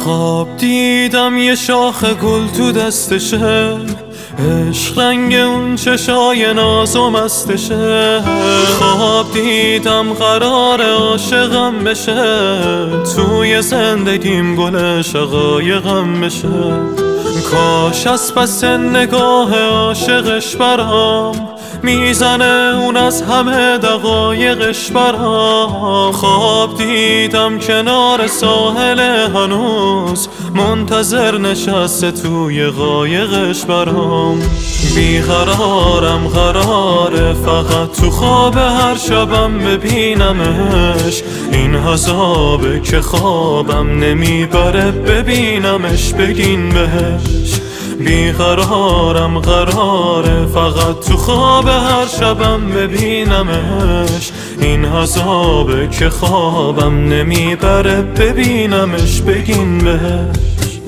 خواب دیدم یه شاخ گل تو دستشه، عشق رنگ اون چشای ناز و مستشه. خواب دیدم قرار عاشقم بشه، توی زندگیم گل شقایقم بشه. کاش از پس نگاه عاشقش برام میزنه اون از همه دقایقش برام. خواب دیدم کنار ساحل هنوز منتظر نشسته توی قایقش برام. بیقرارم قراره فقط تو خواب هر شبم ببینمش، این عذابه که خوابم نمیبره ببینمش بگین بهش. بیقرارم قراره فقط تو خواب هر شبم ببینمش، این عذابه که خوابم نمیبره ببینمش بگین بهش.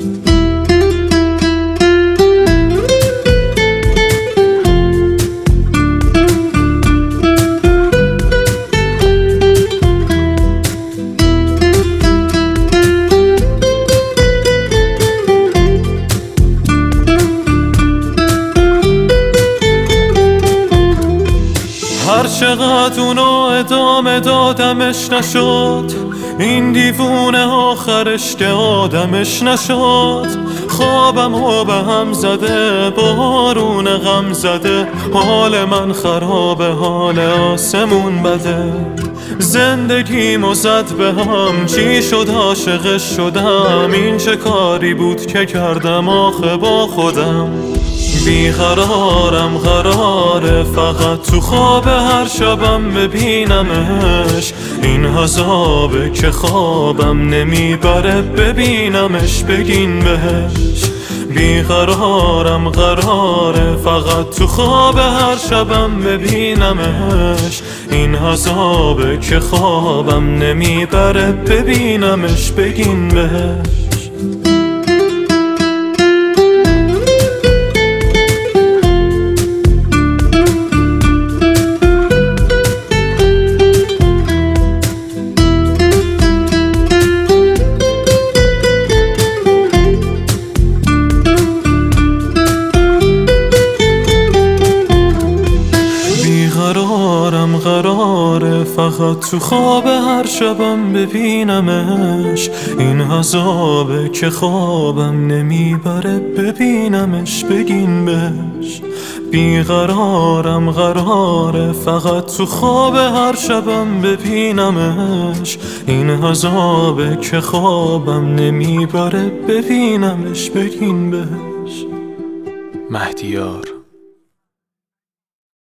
هر چقدر اونو ادامه دادمش نشد، این دیوونه آخرش که آدمش نشد. خوابم و به هم زده بارون غم زده، حال من خرابه حال آسمون بده. زندگیمو زد به هم چی شد عاشقش شدم، این چه کاری بود که کردم آخه با خودم. بیقرارم قراره فقط تو خواب هر شبم ببینمش، این عذابه که خوابم نمیبره ببینمش بگین بهش. بیقرارم قراره فقط تو خواب هر شبم ببینمش، این عذابه که خوابم نمیبره ببینمش بگین بهش. قراره فقط تو خواب هر شبم ببینمش، این عذابه که خوابم نمیبره ببینمش بگین بهش. بیقرارم قراره فقط تو خواب هر شبم ببینمش، این عذابه که خوابم نمیبره ببینمش بگین بهش. مهدیار